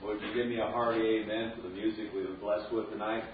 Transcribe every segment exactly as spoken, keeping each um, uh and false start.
Would you give me a hearty amen for the music we were blessed with tonight?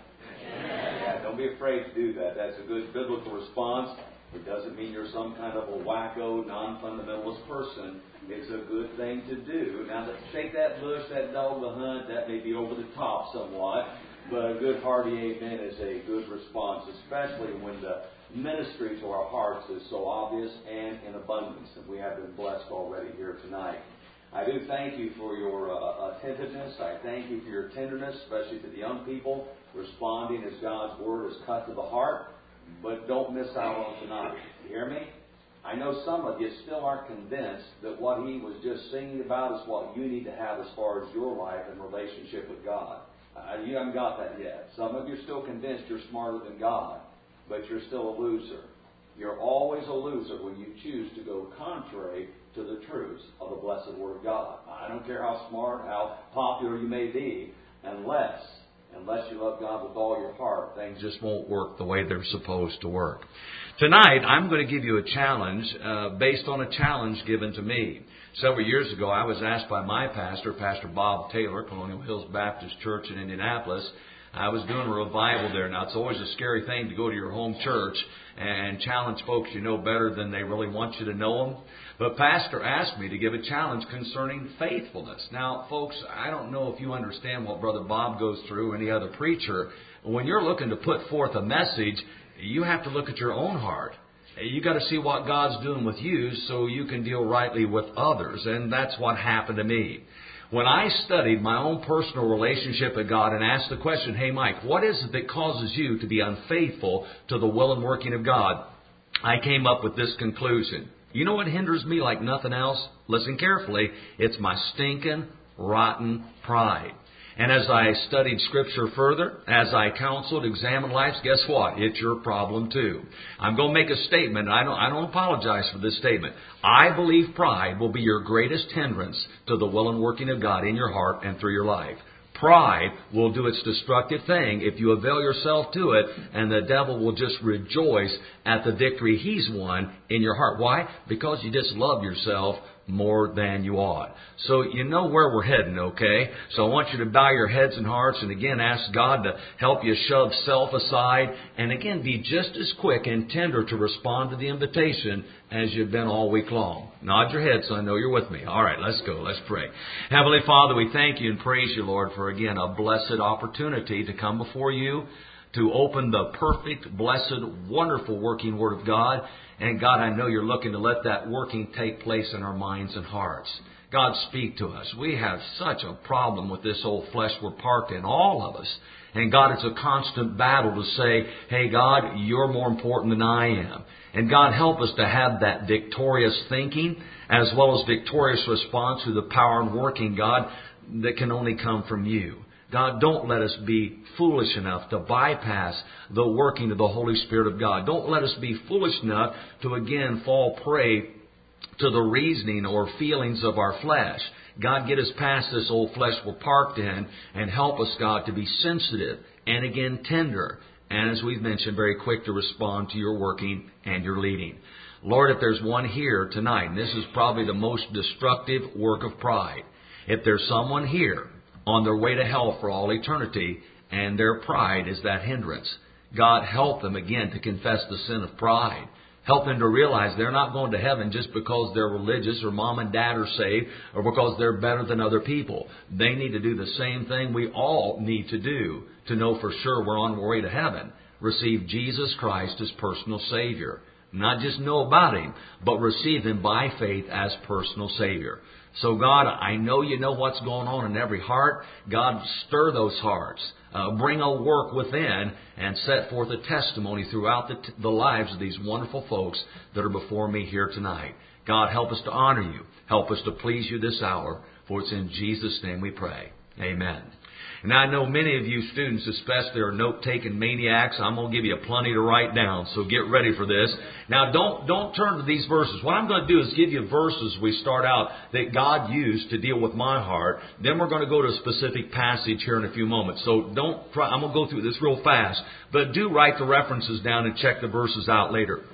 Yeah, don't be afraid to do that. That's a good biblical response. It doesn't mean you're some kind of a wacko, non-fundamentalist person. It's a good thing to do. Now, to shake that bush, that dog to hunt, that may be over the top somewhat. But a good hearty amen is a good response, especially when the ministry to our hearts is so obvious and in abundance. And we have been blessed already here tonight. I do thank you for your uh, attentiveness. I thank you for your tenderness, especially to the young people, responding as God's Word is cut to the heart. But don't miss out on tonight. You hear me? I know some of you still aren't convinced that what he was just singing about is what you need to have as far as your life and relationship with God. Uh, you haven't got that yet. Some of you are still convinced you're smarter than God, but you're still a loser. You're always a loser when you choose to go contrary to the truths of the blessed Word of God. I don't care how smart, how popular you may be, unless, unless you love God with all your heart, things just won't work the way they're supposed to work. Tonight, I'm going to give you a challenge uh, based on a challenge given to me. Several years ago, I was asked by my pastor, Pastor Bob Taylor, Colonial Hills Baptist Church in Indianapolis. I was doing a revival there. Now, it's always a scary thing to go to your home church and challenge folks you know better than they really want you to know them. But Pastor asked me to give a challenge concerning faithfulness. Now, folks, I don't know if you understand what Brother Bob goes through, or any other preacher. When you're looking to put forth a message, you have to look at your own heart. You got to see what God's doing with you so you can deal rightly with others. And that's what happened to me. When I studied my own personal relationship with God and asked the question, hey, Mike, what is it that causes you to be unfaithful to the will and working of God? I came up with this conclusion. You know what hinders me like nothing else? Listen carefully. It's my stinking, rotten pride. And as I studied Scripture further, as I counseled, examined lives, guess what? It's your problem too. I'm going to make a statement. I don't, I don't apologize for this statement. I believe pride will be your greatest hindrance to the will and working of God in your heart and through your life. Pride will do its destructive thing if you avail yourself to it, and the devil will just rejoice at the victory he's won in your heart. Why? Because you just love yourself more than you ought. So you know where we're heading, okay? So I want you to bow your heads and hearts and again ask God to help you shove self aside and again be just as quick and tender to respond to the invitation as you've been all week long. Nod your head so I know you're with me. All right, let's go. Let's pray. Heavenly Father, we thank you and praise you, Lord, for again a blessed opportunity to come before you, to open the perfect, blessed, wonderful working Word of God. And God, I know you're looking to let that working take place in our minds and hearts. God, speak to us. We have such a problem with this old flesh we're parked in, all of us. And God, it's a constant battle to say, hey, God, you're more important than I am. And God, help us to have that victorious thinking as well as victorious response to the power and working, God, that can only come from you. God, don't let us be foolish enough to bypass the working of the Holy Spirit of God. Don't let us be foolish enough to again fall prey to the reasoning or feelings of our flesh. God, get us past this old flesh we're parked in and help us, God, to be sensitive and again tender. And as we've mentioned, very quick to respond to your working and your leading. Lord, if there's one here tonight, and this is probably the most destructive work of pride, if there's someone here on their way to hell for all eternity, and their pride is that hindrance, God, help them again to confess the sin of pride. Help them to realize they're not going to heaven just because they're religious or mom and dad are saved or because they're better than other people. They need to do the same thing we all need to do to know for sure we're on our way to heaven. Receive Jesus Christ as personal Savior. Not just know about Him, but receive Him by faith as personal Savior. So God, I know you know what's going on in every heart. God, stir those hearts. Uh, bring a work within and set forth a testimony throughout the, t- the lives of these wonderful folks that are before me here tonight. God, help us to honor you. Help us to please you this hour. For it's in Jesus' name we pray. Amen. And I know many of you students, especially, are note-taking maniacs. I'm going to give you plenty to write down, so get ready for this. Now, don't don't turn to these verses. What I'm going to do is give you verses we start out that God used to deal with my heart. Then we're going to go to a specific passage here in a few moments. So don't try. I'm going to go through this real fast. But do write the references down and check the verses out later.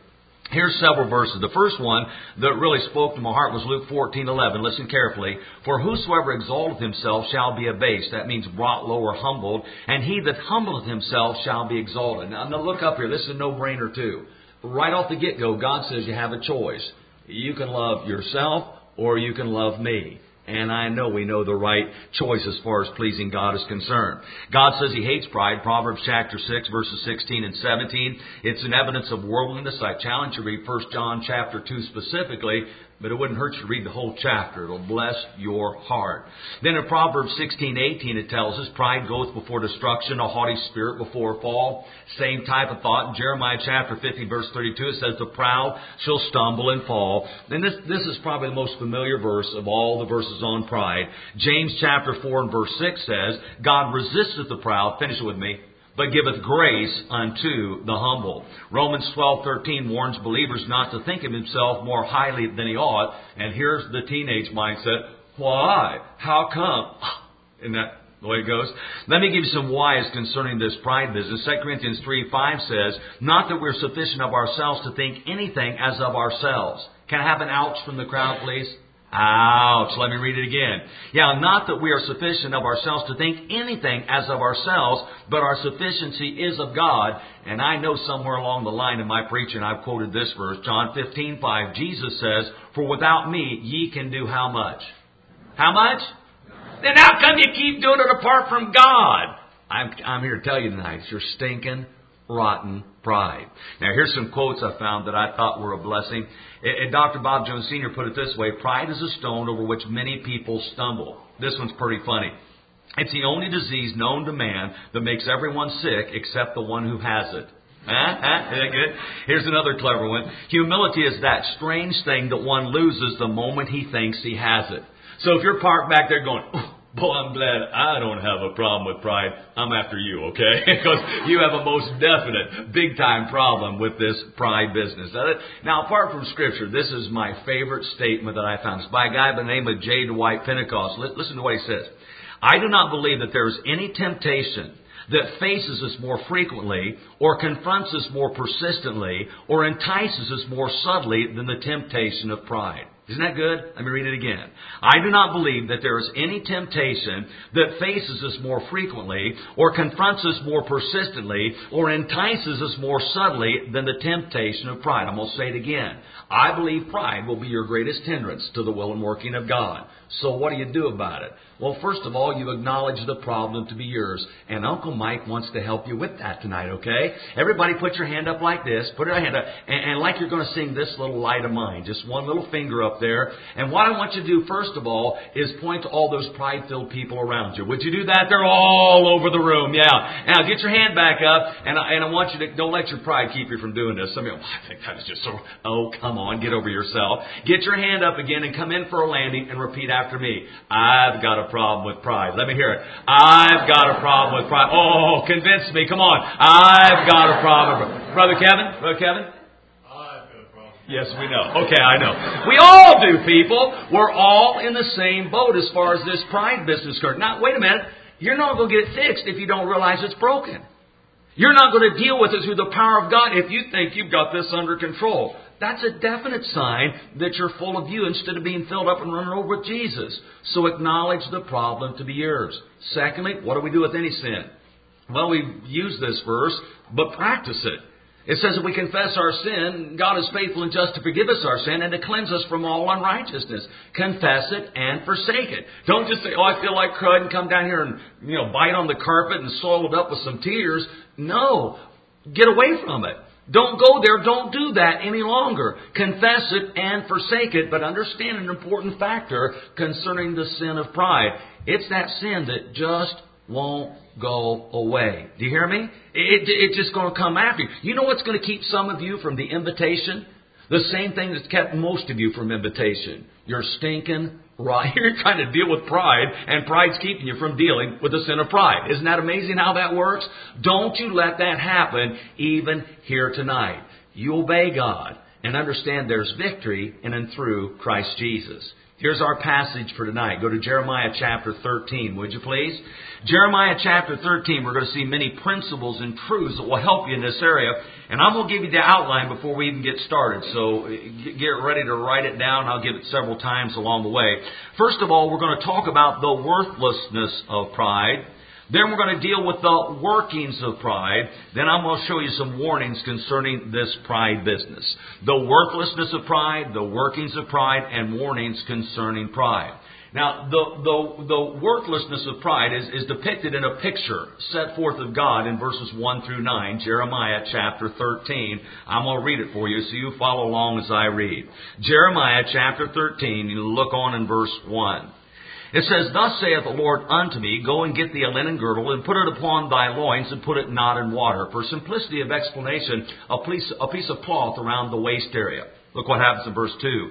Here's several verses. The first one that really spoke to my heart was Luke fourteen eleven. Listen carefully. For whosoever exalteth himself shall be abased. That means brought low or humbled. And he that humbleth himself shall be exalted. Now, now look up here. This is a no-brainer too. Right off the get-go, God says you have a choice. You can love yourself or you can love me. And I know we know the right choice as far as pleasing God is concerned. God says He hates pride. Proverbs chapter six, verses sixteen and seventeen. It's an evidence of worldliness. I challenge you to read First John chapter two specifically, but it wouldn't hurt you to read the whole chapter. It'll bless your heart. Then in Proverbs sixteen eighteen it tells us, pride goeth before destruction, a haughty spirit before a fall. Same type of thought. In Jeremiah chapter fifty, verse thirty-two, it says, the proud shall stumble and fall. And this, this is probably the most familiar verse of all the verses on pride. James chapter four and verse six says, God resisteth the proud, finish it with me, but giveth grace unto the humble. Romans twelve thirteen warns believers not to think of himself more highly than he ought. And here's the teenage mindset. Why? How come? Isn't that the way it goes? Let me give you some whys concerning this pride business. Second Corinthians three five says, not that we're sufficient of ourselves to think anything as of ourselves. Can I have an ouch from the crowd, please? Ouch. Let me read it again. Yeah, not that we are sufficient of ourselves to think anything as of ourselves, but our sufficiency is of God. And I know somewhere along the line in my preaching I've quoted this verse, John fifteen five. Jesus says, for without me ye can do how much? How much? Then how come you keep doing it apart from God? I'm, I'm here to tell you tonight, it's your stinking, rotten pride. Now, here's some quotes I found that I thought were a blessing. And Doctor Bob Jones Senior put it this way, pride is a stone over which many people stumble. This one's pretty funny. It's the only disease known to man that makes everyone sick except the one who has it. Huh? Huh? Isn't that good? Here's another clever one. Humility is that strange thing that one loses the moment he thinks he has it. So if you're parked back there going, oh, boy, I'm glad I don't have a problem with pride. I'm after you, okay? Because you have a most definite, big-time problem with this pride business. Now, apart from Scripture, this is my favorite statement that I found. It's by a guy by the name of J. Dwight Pentecost. Listen to what he says. I do not believe that there is any temptation that faces us more frequently or confronts us more persistently or entices us more subtly than the temptation of pride. Isn't that good? Let me read it again. I do not believe that there is any temptation that faces us more frequently or confronts us more persistently or entices us more subtly than the temptation of pride. I'm going to say it again. I believe pride will be your greatest hindrance to the will and working of God. So what do you do about it? Well, first of all, you acknowledge the problem to be yours. And Uncle Mike wants to help you with that tonight, okay? Everybody put your hand up like this. Put your hand up. And, and like you're going to sing this little light of mine. Just one little finger up there. And what I want you to do, first of all, is point to all those pride-filled people around you. Would you do that? They're all over the room. Yeah. Now, get your hand back up. And I, and I want you to, don't let your pride keep you from doing this. Some of you, oh, I think that is just so, oh, come on, get over yourself. Get your hand up again and come in for a landing and repeat after me. I've got a problem with pride. Let me hear it. I've got a problem with pride. Oh, convince me. Come on. I've got a problem. Brother Kevin? Brother Kevin? I've got a problem. Yes, we know. Okay, I know. We all do, people. We're all in the same boat as far as this pride business goes. Now, wait a minute. You're not going to get it fixed if you don't realize it's broken. You're not going to deal with it through the power of God if you think you've got this under control. That's a definite sign that you're full of you instead of being filled up and running over with Jesus. So acknowledge the problem to be yours. Secondly, what do we do with any sin? Well, we use this verse, but practice it. It says if we confess our sin, God is faithful and just to forgive us our sin and to cleanse us from all unrighteousness. Confess it and forsake it. Don't just say, oh, I feel like crud and come down here and, you know, bite on the carpet and soil it up with some tears. No. Get away from it. Don't go there. Don't do that any longer. Confess it and forsake it. But understand an important factor concerning the sin of pride. It's that sin that just won't go away. Do you hear me? It, it's just going to come after you. You know what's going to keep some of you from the invitation? The same thing that's kept most of you from invitation. You're stinking right. You're trying to deal with pride, and pride's keeping you from dealing with the sin of pride. Isn't that amazing how that works? Don't you let that happen even here tonight. You obey God and understand there's victory in and through Christ Jesus. Here's our passage for tonight. Go to Jeremiah chapter thirteen, would you please? Jeremiah chapter thirteen, we're going to see many principles and truths that will help you in this area. And I'm going to give you the outline before we even get started. So get ready to write it down. I'll give it several times along the way. First of all, we're going to talk about the worthlessness of pride. Then we're going to deal with the workings of pride. Then I'm going to show you some warnings concerning this pride business. The worthlessness of pride, the workings of pride, and warnings concerning pride. Now, the, the, the worthlessness of pride is, is depicted in a picture set forth of God in verses one through nine, Jeremiah chapter thirteen. I'm going to read it for you so you follow along as I read. Jeremiah chapter thirteen, you look on in verse one. It says, Thus saith the Lord unto me, Go and get thee a linen girdle, and put it upon thy loins, and put it not in water. For simplicity of explanation, a piece, a piece of cloth around the waist area. Look what happens in verse two.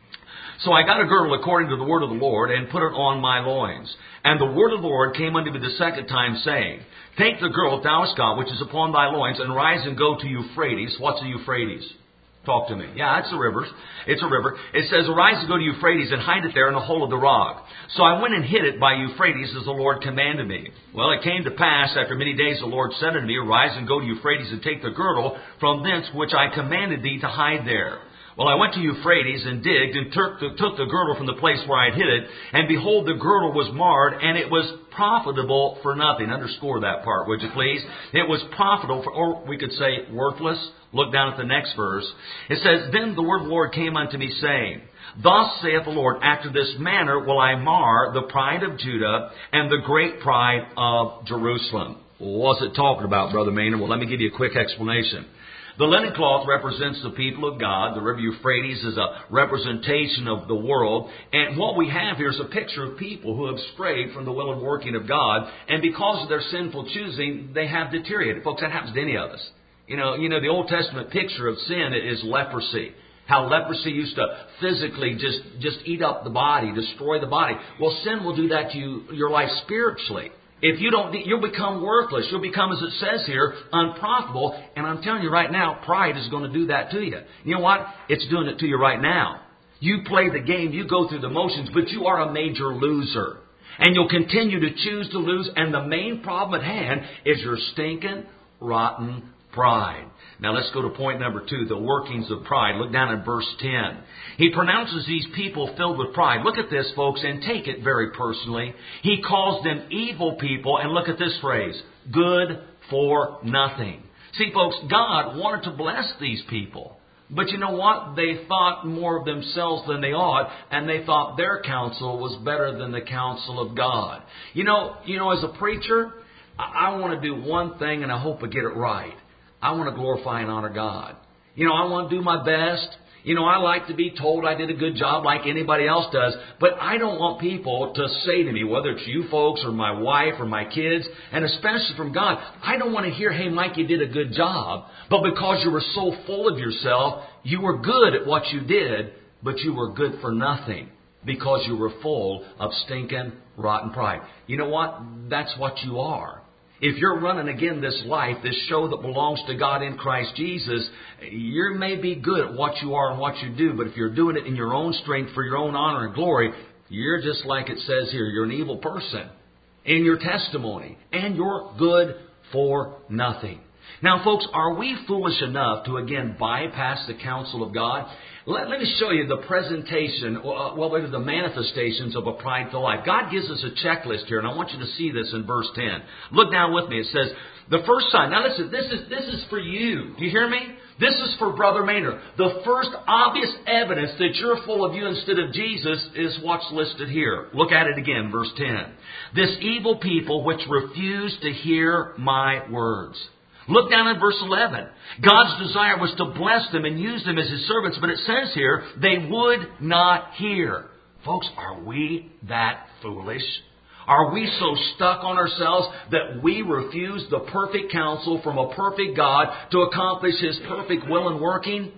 So I got a girdle according to the word of the Lord, and put it on my loins. And the word of the Lord came unto me the second time, saying, Take the girdle thou hast got, which is upon thy loins, and rise and go to Euphrates. What's a Euphrates? Talk to me. Yeah, it's a river. It's a river. It says, Arise and go to Euphrates and hide it there in the hole of the rock. So I went and hid it by Euphrates as the Lord commanded me. Well, it came to pass after many days the Lord said unto me, Arise and go to Euphrates and take the girdle from thence which I commanded thee to hide there. Well, I went to Euphrates and digged and took the, took the girdle from the place where I had hid it. And behold, the girdle was marred, and it was profitable for nothing. Underscore that part, would you please? It was profitable, for, or we could say worthless. Look down at the next verse. It says, Then the word of the Lord came unto me, saying, Thus saith the Lord, After this manner will I mar the pride of Judah and the great pride of Jerusalem. What's it talking about, Brother Maynard? Well, let me give you a quick explanation. The linen cloth represents the people of God. The river Euphrates is a representation of the world. And what we have here is a picture of people who have strayed from the will and working of God. And because of their sinful choosing, they have deteriorated. Folks, that happens to any of us. You know, you know, the Old Testament picture of sin is leprosy. How leprosy used to physically just, just eat up the body, destroy the body. Well, sin will do that to you, your life spiritually. If you don't, you'll become worthless. You'll become, as it says here, unprofitable. And I'm telling you right now, pride is going to do that to you. You know what? It's doing it to you right now. You play the game, you go through the motions, but you are a major loser. And you'll continue to choose to lose. And the main problem at hand is your stinking, rotten pride. Now let's go to point number two, the workings of pride. Look down at verse ten. He pronounces these people filled with pride. Look at this, folks, and take it very personally. He calls them evil people, and look at this phrase, good for nothing. See, folks, God wanted to bless these people. But you know what? They thought more of themselves than they ought, and they thought their counsel was better than the counsel of God. You know, you know, as a preacher, I, I want to do one thing, and I hope I get it right. I want to glorify and honor God. You know, I want to do my best. You know, I like to be told I did a good job like anybody else does. But I don't want people to say to me, whether it's you folks or my wife or my kids, and especially from God, I don't want to hear, hey, Mike, you did a good job. But because you were so full of yourself, you were good at what you did, but you were good for nothing because you were full of stinking, rotten pride. You know what? That's what you are. If you're running again this life, this show that belongs to God in Christ Jesus, you may be good at what you are and what you do, but if you're doing it in your own strength for your own honor and glory, you're just like it says here, you're an evil person in your testimony, and you're good for nothing. Now, folks, are we foolish enough to, again, bypass the counsel of God? Let, let me show you the presentation, uh, well, the manifestations of a prideful life. God gives us a checklist here, and I want you to see this in verse ten. Look down with me. It says, the first sign. Now, listen, this is, this is for you. Do you hear me? This is for Brother Maynard. The first obvious evidence that you're full of you instead of Jesus is what's listed here. Look at it again, verse ten. This evil people which refuse to hear my words. Look down at verse eleven. God's desire was to bless them and use them as His servants, but it says here, they would not hear. Folks, are we that foolish? Are we so stuck on ourselves that we refuse the perfect counsel from a perfect God to accomplish His perfect will and working?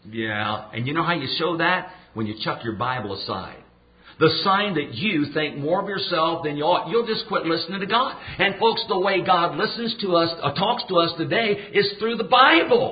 Yeah. And you know how you show that? When you chuck your Bible aside. The sign that you think more of yourself than you ought, you'll just quit listening to God. And folks, the way God listens to us, uh, talks to us today is through the Bible.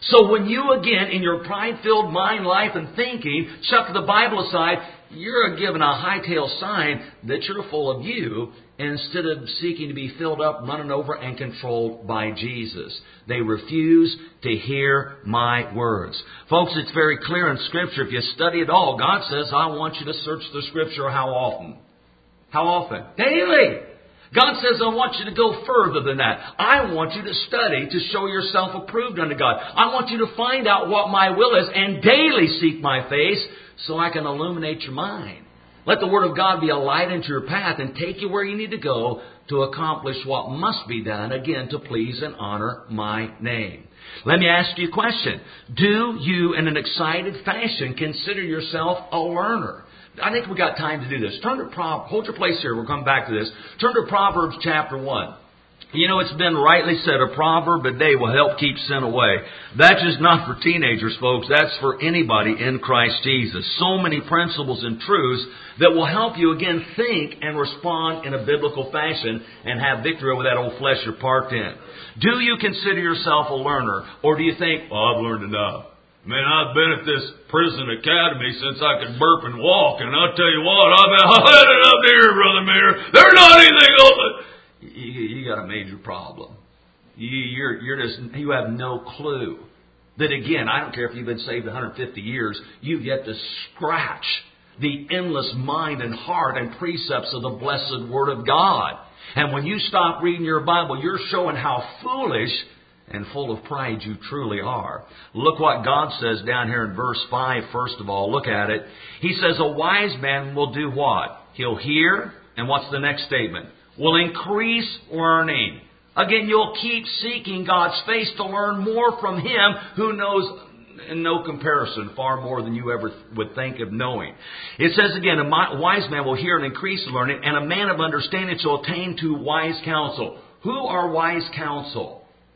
So when you again, in your pride-filled mind, life, and thinking, chuck the Bible aside, you're given a hightail sign that you're full of you instead of seeking to be filled up, running over, and controlled by Jesus. They refuse to hear my words. Folks, it's very clear in Scripture. If you study it all, God says, I want you to search the Scripture how often? How often? Daily! God says, I want you to go further than that. I want you to study to show yourself approved unto God. I want you to find out what my will is and daily seek my face so I can illuminate your mind. Let the Word of God be a light into your path and take you where you need to go to accomplish what must be done, again, to please and honor my name. Let me ask you a question. Do you, in an excited fashion, consider yourself a learner? I think we got time to do this. Turn to Proverbs. Hold your place here. We'll come back to this. Turn to Proverbs chapter one. You know, it's been rightly said, a proverb a day will help keep sin away. That's just not for teenagers, folks. That's for anybody in Christ Jesus. So many principles and truths that will help you, again, think and respond in a biblical fashion and have victory over that old flesh you're parked in. Do you consider yourself a learner? Or do you think, well, I've learned enough? Man, I've been at this prison academy since I could burp and walk, and I'll tell you what, I've had it up here, Brother Mayor. There's not anything else. You, you got a major problem. You, you're, you're just, you have no clue that, again, I don't care if you've been saved one hundred fifty years, you've yet to scratch the endless mind and heart and precepts of the blessed Word of God. And when you stop reading your Bible, you're showing how foolish and full of pride you truly are. Look what God says down here in verse five, first of all. Look at it. He says, a wise man will do what? He'll hear, and what's the next statement? Will increase learning. Again, you'll keep seeking God's face to learn more from Him who knows in no comparison far more than you ever would think of knowing. It says again, a wise man will hear and increase learning, and a man of understanding shall attain to wise counsel. Who are wise counsel?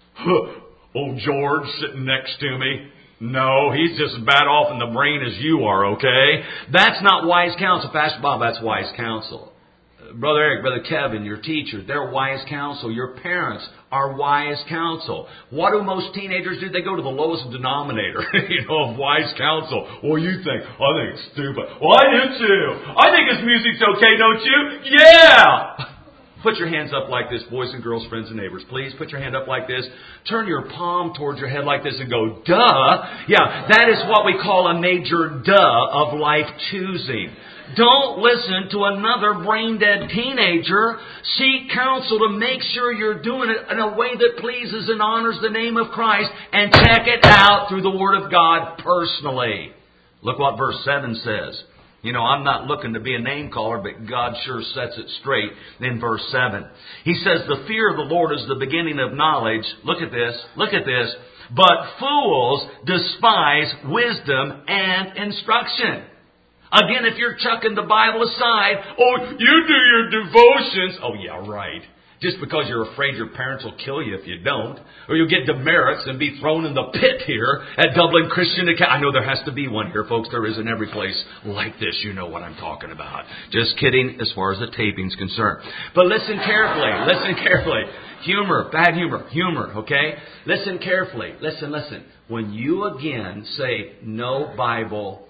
Old George sitting next to me. No, he's just as bad off in the brain as you are, okay? That's not wise counsel. Pastor Bob, that's wise counsel. Brother Eric, Brother Kevin, your teacher, they're wise counsel. Your parents are wise counsel. What do most teenagers do? They go to the lowest denominator, you know, of wise counsel. Well, you think, I think it's stupid. Well, I do too. I think his music's okay, don't you? Yeah! Put your hands up like this, boys and girls, friends and neighbors. Please put your hand up like this. Turn your palm towards your head like this and go, duh. Yeah, that is what we call a major duh of life choosing. Don't listen to another brain-dead teenager. Seek counsel to make sure you're doing it in a way that pleases and honors the name of Christ. And check it out through the Word of God personally. Look what verse seven says. You know, I'm not looking to be a name caller, but God sure sets it straight in verse seven. He says, the fear of the Lord is the beginning of knowledge. Look at this. Look at this. But fools despise wisdom and instruction. Again, if you're chucking the Bible aside, oh, you do your devotions. Oh, yeah, right. Just because you're afraid your parents will kill you if you don't. Or you'll get demerits and be thrown in the pit here at Dublin Christian Academy. I know there has to be one here, folks. There is in every place like this. You know what I'm talking about. Just kidding as far as the taping's concerned. But listen carefully. Listen carefully. Humor. Bad humor. Humor, okay? Listen carefully. Listen, listen. When you again say no Bible,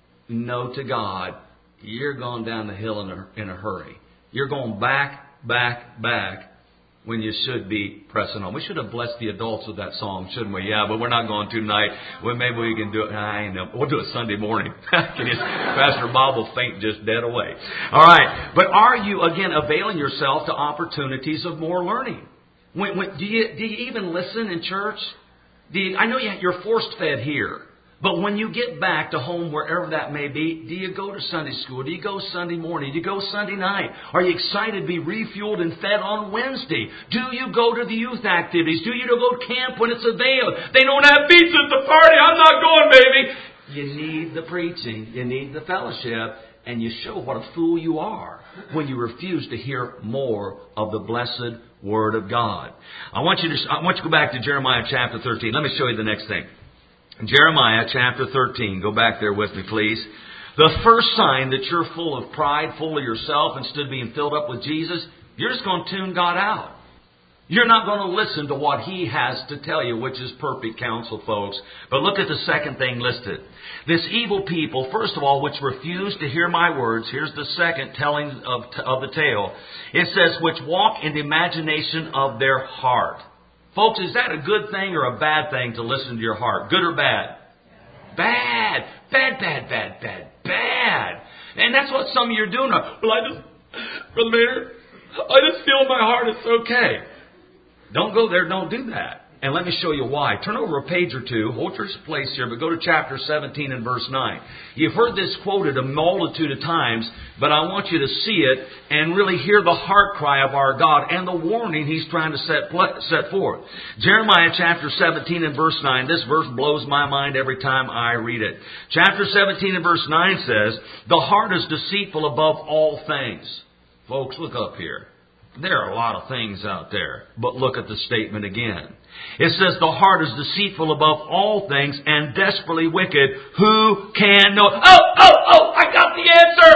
no to God, you're going down the hill in a, in a hurry. You're going back, back, back when you should be pressing on. We should have blessed the adults with that song, shouldn't we? Yeah, but we're not going to tonight. Well, maybe we can do it. I know. We'll do it Sunday morning. Can you, Pastor Bob will faint just dead away. All right. But are you, again, availing yourself to opportunities of more learning? When, when, do you do you even listen in church? Do you, I know you, you're force-fed here. But when you get back to home, wherever that may be, do you go to Sunday school? Do you go Sunday morning? Do you go Sunday night? Are you excited to be refueled and fed on Wednesday? Do you go to the youth activities? Do you go to camp when it's available? They don't have pizza at the party. I'm not going, baby. You need the preaching. You need the fellowship. And you show what a fool you are when you refuse to hear more of the blessed Word of God. I want you to, I want you to go back to Jeremiah chapter thirteen. Let me show you the next thing. Jeremiah chapter thirteen. Go back there with me, please. The first sign that you're full of pride, full of yourself, instead of being filled up with Jesus, you're just going to tune God out. You're not going to listen to what he has to tell you, which is perfect counsel, folks. But look at the second thing listed. This evil people, first of all, which refuse to hear my words. Here's the second telling of, of the tale. It says, which walk in the imagination of their heart. Folks, is that a good thing or a bad thing to listen to your heart? Good or bad? Bad. Bad, bad, bad, bad, bad. And that's what some of you are doing. Well, I just, Brother Maynard, I just feel in my heart it's okay. Don't go there. Don't do that. And let me show you why. Turn over a page or two. Hold your place here, but go to chapter seventeen and verse nine. You've heard this quoted a multitude of times, but I want you to see it and really hear the heart cry of our God and the warning He's trying to set, set forth. Jeremiah chapter seventeen and verse nine. This verse blows my mind every time I read it. Chapter seventeen and verse nine says, the heart is deceitful above all things. Folks, look up here. There are a lot of things out there, but look at the statement again. It says the heart is deceitful above all things and desperately wicked. Who can know? Oh, oh, oh, I got the answer.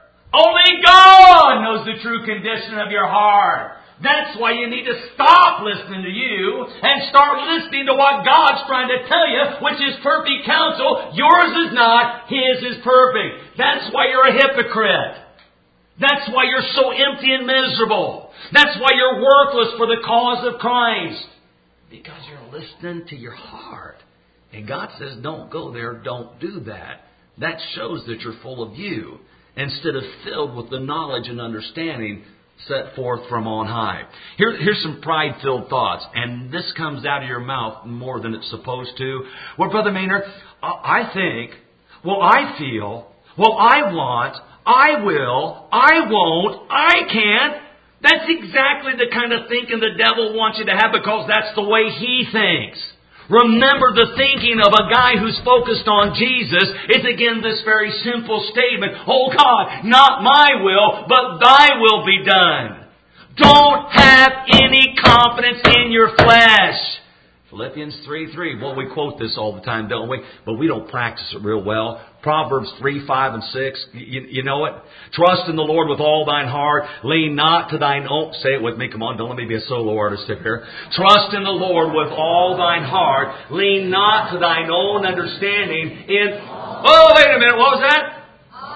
Only God knows the true condition of your heart. That's why you need to stop listening to you and start listening to what God's trying to tell you, which is perfect counsel. Yours is not, His is perfect. That's why you're a hypocrite. That's why you're so empty and miserable. That's why you're worthless for the cause of Christ. Because you're listening to your heart. And God says, don't go there, don't do that. That shows that you're full of you, instead of filled with the knowledge and understanding set forth from on high. Here, here's some pride-filled thoughts, and this comes out of your mouth more than it's supposed to. Well, Brother Maynard, I think, well, I feel, well, I want, I will, I won't, I can't. That's exactly the kind of thinking the devil wants you to have, because that's the way he thinks. Remember, the thinking of a guy who's focused on Jesus is again this very simple statement. Oh God, not my will, but thy will be done. Don't have any confidence in your flesh. Philippians three three. Well, we quote this all the time, don't we? But we don't practice it real well. Proverbs three, five, and six. You, you know it? Trust in the Lord with all thine heart. Lean not to thine own... Say it with me. Come on, don't let me be a solo artist up here. Trust in the Lord with all thine heart. Lean not to thine own understanding in... Oh, wait a minute. What was that?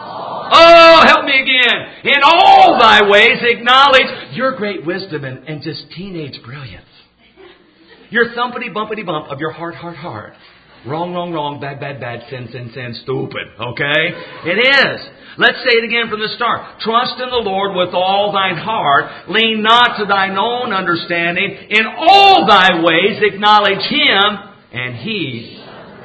Oh, help me again. In all thy ways acknowledge your great wisdom and, and just teenage brilliance. Your thumpity bumpity bump of your heart, heart, heart. Wrong, wrong, wrong, bad, bad, bad, sin, sin, sin, stupid. Okay? It is. Let's say it again from the start. Trust in the Lord with all thine heart. Lean not to thine own understanding. In all thy ways acknowledge Him, and He...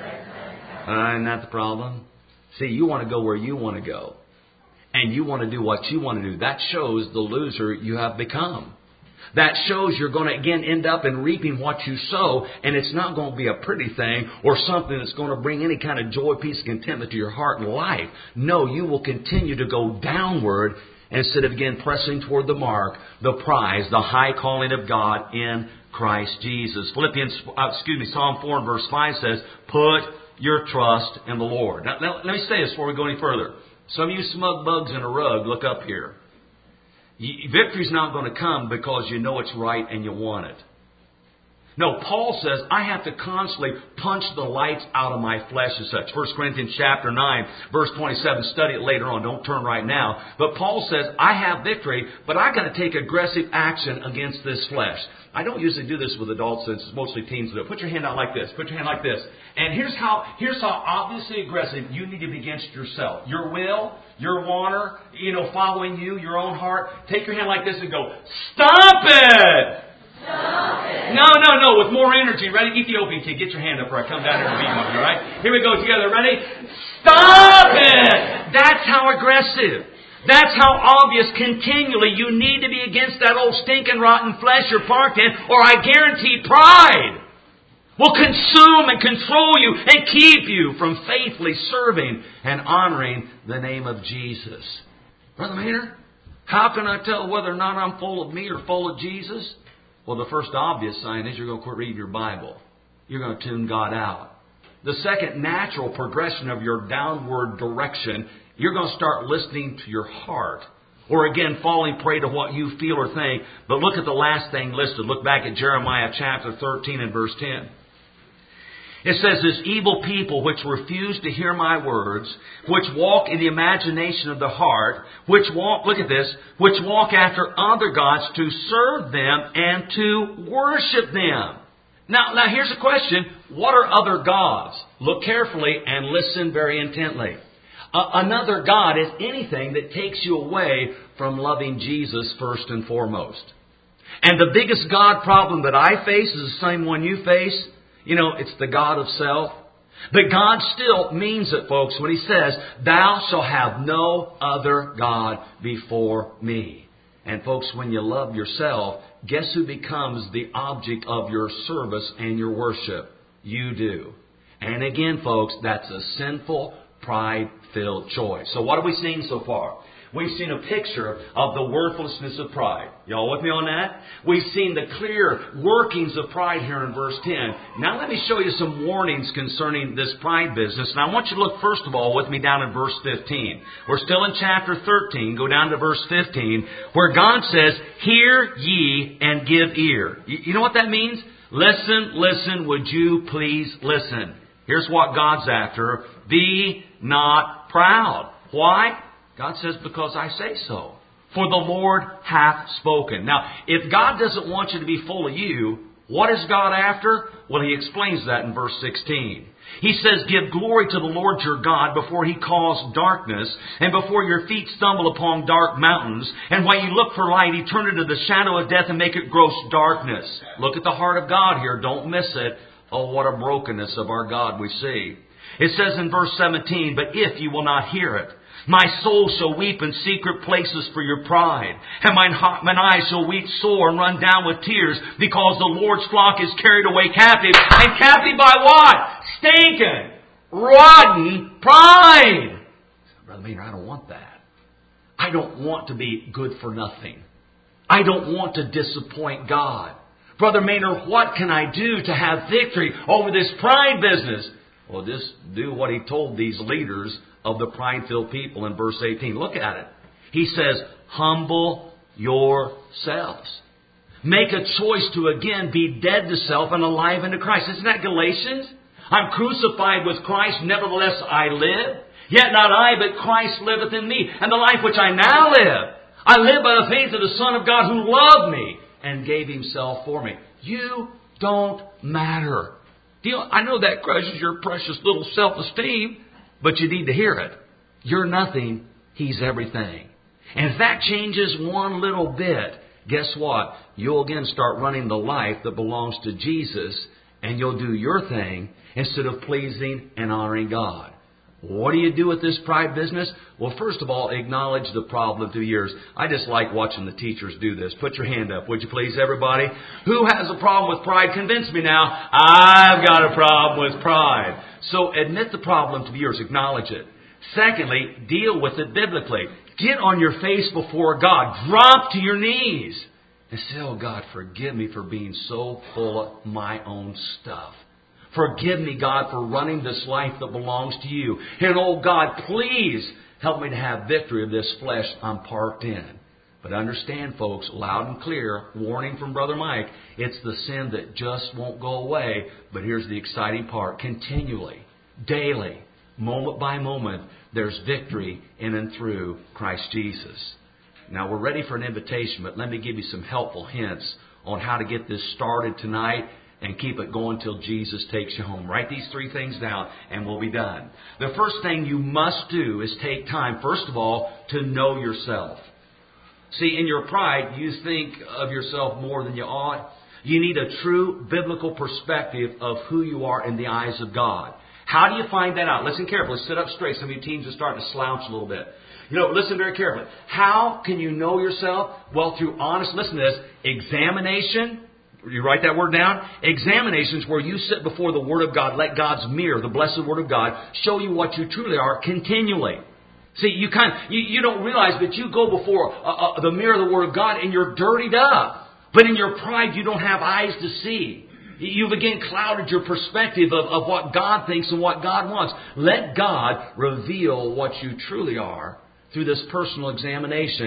Uh, isn't that the problem? See, you want to go where you want to go. And you want to do what you want to do. That shows the loser you have become. That shows you're going to, again, end up in reaping what you sow, and it's not going to be a pretty thing or something that's going to bring any kind of joy, peace, and contentment to your heart and life. No, you will continue to go downward instead of, again, pressing toward the mark, the prize, the high calling of God in Christ Jesus. Philippians, uh, excuse me, Psalm four and verse five says, put your trust in the Lord. Now, now, let me say this before we go any further. Some of you smug bugs in a rug, look up here. Victory's not going to come because you know it's right and you want it. No, Paul says, I have to constantly punch the lights out of my flesh as such. First Corinthians chapter nine, verse twenty-seven. Study it later on. Don't turn right now. But Paul says, I have victory, but I got to take aggressive action against this flesh. I don't usually do this with adults, since it's mostly teens that do it. Put your hand out like this. Put your hand like this. And here's how, here's how obviously aggressive you need to be against yourself. Your will, your wanter, you know, following you, your own heart. Take your hand like this and go, stop it! Stop it! No, no, no, with more energy. Ready? Ethiopian kid, get your hand up or I come down here and beat you up, all right? Here we go together. Ready? Stop it! That's how aggressive. That's how obvious continually you need to be against that old stinking rotten flesh you're parked in, or I guarantee pride will consume and control you and keep you from faithfully serving and honoring the name of Jesus. Brother Maynard, how can I tell whether or not I'm full of me or full of Jesus? Well, the first obvious sign is you're going to quit reading your Bible. You're going to tune God out. The second natural progression of your downward direction, you're going to start listening to your heart or again falling prey to what you feel or think. But look at the last thing listed. Look back at Jeremiah chapter thirteen and verse ten. It says, this evil people which refuse to hear my words, which walk in the imagination of the heart, which walk, look at this, which walk after other gods to serve them and to worship them. Now, now here's a question. What are other gods? Look carefully and listen very intently. Uh, another god is anything that takes you away from loving Jesus first and foremost. And the biggest God problem that I face is the same one you face. You know, it's the God of self. But God still means it, folks, when He says, thou shalt have no other God before me. And folks, when you love yourself, guess who becomes the object of your service and your worship? You do. And again, folks, that's a sinful, pride-filled choice. So what have we seen so far? We've seen a picture of the worthlessness of pride. Y'all with me on that? We've seen the clear workings of pride here in verse ten. Now let me show you some warnings concerning this pride business. And I want you to look first of all with me down in verse fifteen. We're still in chapter thirteen. Go down to verse fifteen, where God says, hear ye and give ear. You know what that means? Listen, listen, would you please listen. Here's what God's after. Be not proud. Why? God says, because I say so. For the Lord hath spoken. Now, if God doesn't want you to be full of you, what is God after? Well, He explains that in verse sixteen. He says, give glory to the Lord your God before He calls darkness, and before your feet stumble upon dark mountains. And while you look for light, He turn it to the shadow of death and make it gross darkness. Look at the heart of God here. Don't miss it. Oh, what a brokenness of our God we see. It says in verse seventeen, but if you will not hear it, my soul shall weep in secret places for your pride, and mine, mine eyes shall weep sore and run down with tears, because the Lord's flock is carried away captive. And captive by what? Stinking, rotten pride. Brother Maynard, I don't want that. I don't want to be good for nothing. I don't want to disappoint God. Brother Maynard, what can I do to have victory over this pride business? Well, just do what He told these leaders of the pride-filled people in verse eighteen. Look at it. He says, humble yourselves. Make a choice to again be dead to self and alive unto Christ. Isn't that Galatians? I'm crucified with Christ, nevertheless I live. Yet not I, but Christ liveth in me. And the life which I now live, I live by the faith of the Son of God who loved me and gave Himself for me. You don't matter. Do you, I know that crushes your precious little self-esteem, but you need to hear it. You're nothing. He's everything. And if that changes one little bit, guess what? You'll again start running the life that belongs to Jesus, and you'll do your thing instead of pleasing and honoring God. What do you do with this pride business? Well, first of all, acknowledge the problem through years. I just like watching the teachers do this. Put your hand up, would you please, everybody? Who has a problem with pride? Convince me now. I've got a problem with pride. So admit the problem through years. Acknowledge it. Secondly, deal with it biblically. Get on your face before God. Drop to your knees. And say, oh God, forgive me for being so full of my own stuff. Forgive me, God, for running this life that belongs to you. And, oh, God, please help me to have victory of this flesh I'm parked in. But understand, folks, loud and clear, warning from Brother Mike, it's the sin that just won't go away. But here's the exciting part. Continually, daily, moment by moment, there's victory in and through Christ Jesus. Now, we're ready for an invitation, but let me give you some helpful hints on how to get this started tonight and keep it going till Jesus takes you home. Write these three things down and we'll be done. The first thing you must do is take time, first of all, to know yourself. See, in your pride, you think of yourself more than you ought. You need a true biblical perspective of who you are in the eyes of God. How do you find that out? Listen carefully. Sit up straight. Some of your teens are starting to slouch a little bit. You know, listen very carefully. How can you know yourself? Well, through honest, listen to this, examination. You write that word down? Examinations where you sit before the Word of God. Let God's mirror, the blessed Word of God, show you what you truly are continually. See, you kind of, you, you don't realize that you go before uh, uh, the mirror of the Word of God and you're dirtied up. But in your pride, you don't have eyes to see. You've again clouded your perspective of, of what God thinks and what God wants. Let God reveal what you truly are through this personal examination,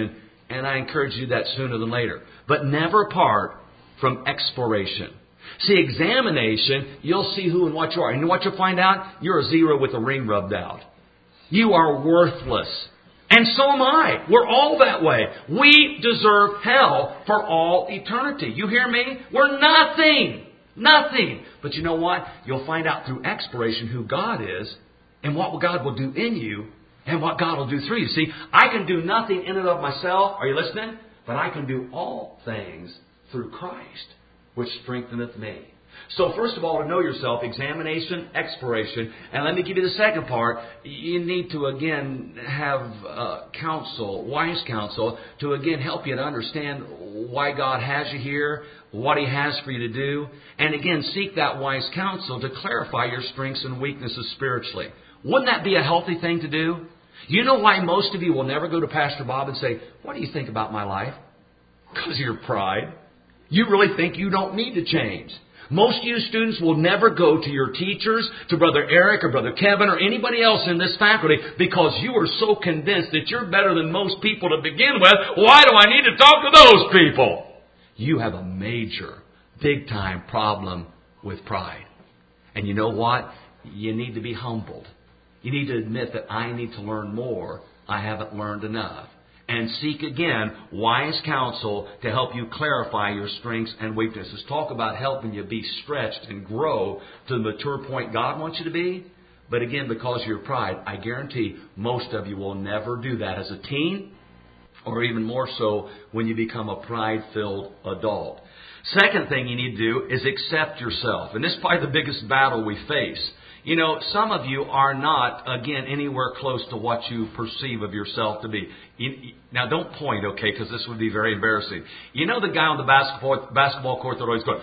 And I encourage you that sooner than later. But never apart from exploration. See, examination, you'll see who and what you are. And you know what you'll find out? You're a zero with a ring rubbed out. You are worthless. And so am I. We're all that way. We deserve hell for all eternity. You hear me? We're nothing. Nothing. But you know what? You'll find out through exploration who God is and what God will do in you and what God will do through you. See, I can do nothing in and of myself. Are you listening? But I can do all things through Christ, which strengtheneth me. So first of all, to know yourself, examination, exploration. And let me give you the second part. You need to, again, have uh, counsel, wise counsel, to, again, help you to understand why God has you here, what He has for you to do. And, again, seek that wise counsel to clarify your strengths and weaknesses spiritually. Wouldn't that be a healthy thing to do? You know why most of you will never go to Pastor Bob and say, what do you think about my life? Because of your pride. You really think you don't need to change. Most of you students will never go to your teachers, to Brother Eric or Brother Kevin or anybody else in this faculty because you are so convinced that you're better than most people to begin with. Why do I need to talk to those people? You have a major, big-time problem with pride. And you know what? You need to be humbled. You need to admit that I need to learn more. I haven't learned enough. And seek again wise counsel to help you clarify your strengths and weaknesses. Talk about helping you be stretched and grow to the mature point God wants you to be. But again, because of your pride, I guarantee most of you will never do that as a teen, or even more so when you become a pride-filled adult. Second thing you need to do is accept yourself. And this is probably the biggest battle we face. You know, some of you are not, again, anywhere close to what you perceive of yourself to be. You, now, don't point, okay, because this would be very embarrassing. You know the guy on the basketball basketball court that always goes,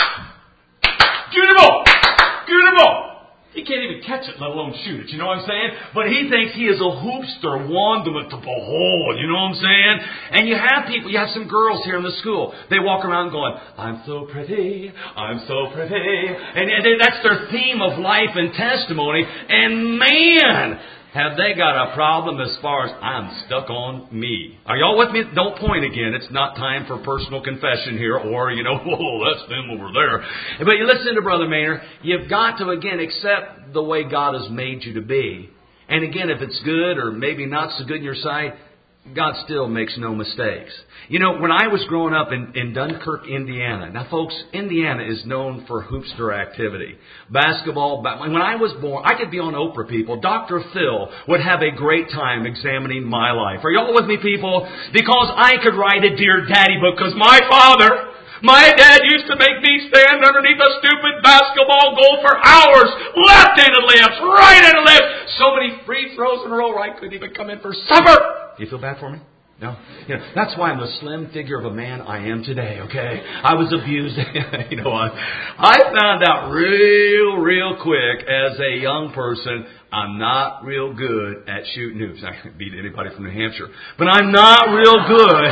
give the ball! Give the ball! He can't even catch it, let alone shoot it. You know what I'm saying? But he thinks he is a hoopster, wonderment to behold. You know what I'm saying? And you have people, you have some girls here in the school. They walk around going, I'm so pretty, I'm so pretty. And, and that's their theme of life and testimony. And man, have they got a problem as far as I'm stuck on me. Are y'all with me? Don't point again. It's not time for personal confession here or, you know, whoa, that's them over there. But you listen to Brother Maynard. You've got to, again, accept the way God has made you to be. And again, if it's good or maybe not so good in your sight, God still makes no mistakes. You know, when I was growing up in, in Dunkirk, Indiana. Now, folks, Indiana is known for hoopster activity. Basketball. When I was born, I could be on Oprah, people. Doctor Phil would have a great time examining my life. Are y'all with me, people? Because I could write a Dear Daddy book. Because my father, my dad used to make me stand underneath a stupid basketball goal for hours. Left-handed layups, right-handed layups. So many free throws in a row where I couldn't even come in for supper. Do you feel bad for me? No? You know, that's why I'm the slim figure of a man I am today, okay? I was abused. You know what? I found out real, real quick as a young person, I'm not real good at shooting hoops. I can't beat anybody from New Hampshire. But I'm not real good.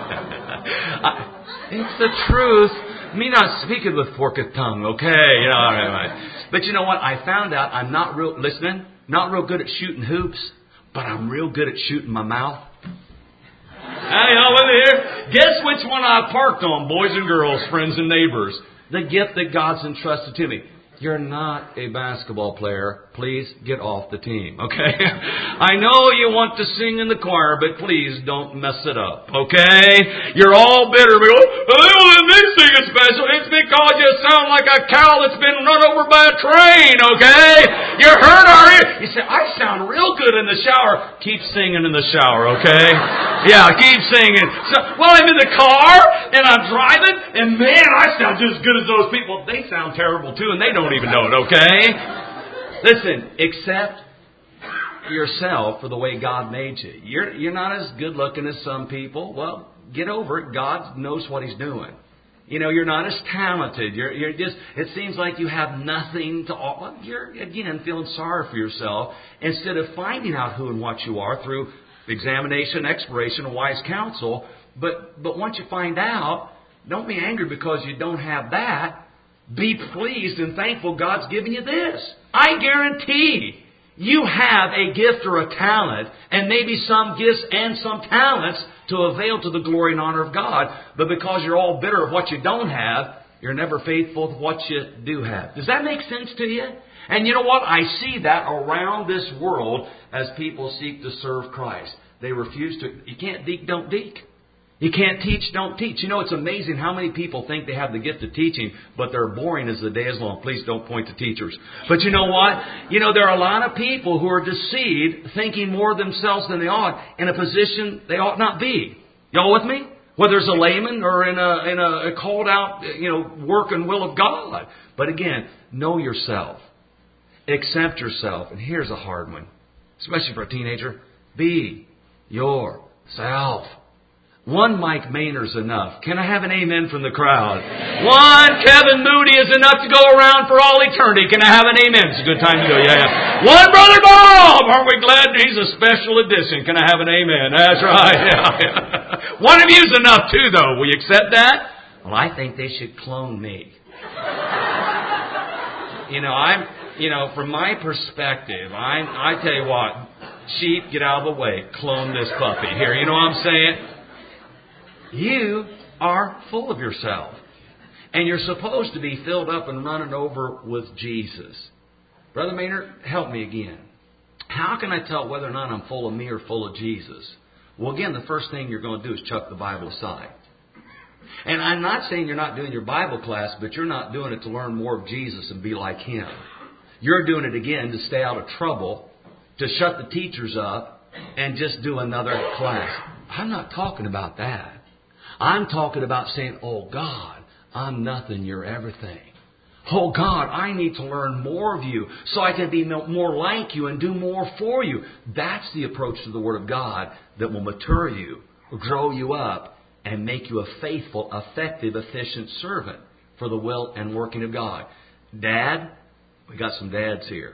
I, it's the truth. Me not speaking with forked tongue, okay? You know, all right, all right. But you know what? I found out I'm not real, listening, not real good at shooting hoops, but I'm real good at shooting my mouth. Hey, y'all with me here? Guess which one I parked on, boys and girls, friends and neighbors? The gift that God's entrusted to me. You're not a basketball player. Please get off the team, okay? I know you want to sing in the choir, but please don't mess it up, okay? You're all bitter. Well, they don't let me sing it special. It's because you sound like a cow that's been run over by a train, okay? You heard our ear. You say, I sound real good in the shower. Keep singing in the shower, okay? Yeah, keep singing. So, well, I'm in the car, and I'm driving, and man, I sound just as good as those people. They sound terrible, too, and they don't even know it, okay? Listen, accept yourself for the way God made you. You're, you're not as good looking as some people. Well, get over it. God knows what He's doing. You know, you're not as talented. You're, you're just, it seems like you have nothing to offer. You're, again, feeling sorry for yourself instead of finding out who and what you are through examination, exploration, and wise counsel. But, but once you find out, don't be angry because you don't have that. Be pleased and thankful God's given you this. I guarantee you have a gift or a talent, and maybe some gifts and some talents to avail to the glory and honor of God. But because you're all bitter of what you don't have, you're never faithful with what you do have. Does that make sense to you? And you know what? I see that around this world as people seek to serve Christ. They refuse to. You can't deek, don't deek. You can't teach, don't teach. You know, it's amazing how many people think they have the gift of teaching, but they're boring as the day is long. Please don't point to teachers. But you know what? You know, there are a lot of people who are deceived, thinking more of themselves than they ought, in a position they ought not be. Y'all with me? Whether it's a layman or in a, in a called out, you know, work and will of God. But again, know yourself. Accept yourself. And here's a hard one, especially for a teenager. Be yourself. One Mike Maynard's enough. Can I have an amen from the crowd? One Kevin Moody is enough to go around for all eternity. Can I have an amen? It's a good time to go. Yeah, yeah. One Brother Bob! Aren't we glad he's a special edition? Can I have an amen? That's right. Yeah, yeah. One of you's enough too, though. Will you accept that? Well, I think they should clone me. You know, I'm, you know, from my perspective, I, I tell you what, sheep, get out of the way. Clone this puppy here. You know what I'm saying? You are full of yourself. And you're supposed to be filled up and running over with Jesus. Brother Maynard, help me again. How can I tell whether or not I'm full of me or full of Jesus? Well, again, the first thing you're going to do is chuck the Bible aside. And I'm not saying you're not doing your Bible class, but you're not doing it to learn more of Jesus and be like Him. You're doing it again to stay out of trouble, to shut the teachers up, and just do another class. I'm not talking about that. I'm talking about saying, oh God, I'm nothing, you're everything. Oh God, I need to learn more of you so I can be more like you and do more for you. That's the approach to the Word of God that will mature you, grow you up, and make you a faithful, effective, efficient servant for the will and working of God. Dad, we got some dads here.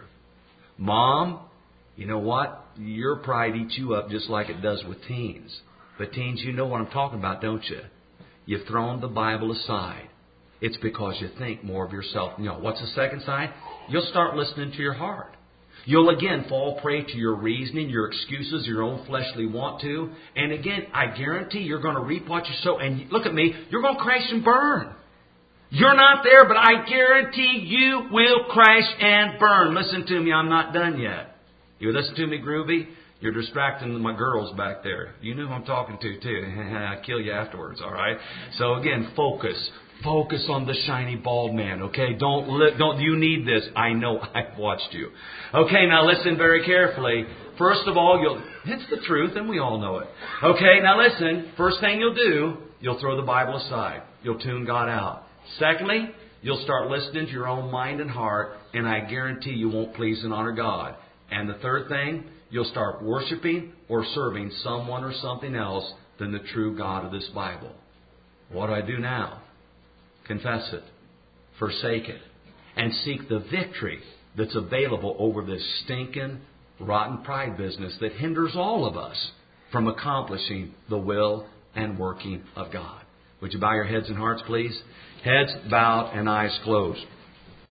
Mom, you know what? Your pride eats you up just like it does with teens. But teens, you know what I'm talking about, don't you? You've thrown the Bible aside. It's because you think more of yourself. You know, what's the second sign? You'll start listening to your heart. You'll again fall prey to your reasoning, your excuses, your own fleshly want to. And again, I guarantee you're going to reap what you sow. And look at me, you're going to crash and burn. You're not there, but I guarantee you will crash and burn. Listen to me, I'm not done yet. You listen to me, Groovy? You're distracting my girls back there. You know who I'm talking to, too. I'll kill you afterwards, all right? So, again, focus. Focus on the shiny bald man, okay? Don't, li- don't you need this. I know I've watched you. Okay, now listen very carefully. First of all, you'll, it's the truth, and we all know it. Okay, now listen. First thing you'll do, you'll throw the Bible aside. You'll tune God out. Secondly, you'll start listening to your own mind and heart, and I guarantee you won't please and honor God. And the third thing, you'll start worshiping or serving someone or something else than the true God of this Bible. What do I do now? Confess it. Forsake it. And seek the victory that's available over this stinking, rotten pride business that hinders all of us from accomplishing the will and working of God. Would you bow your heads and hearts, please? Heads bowed and eyes closed.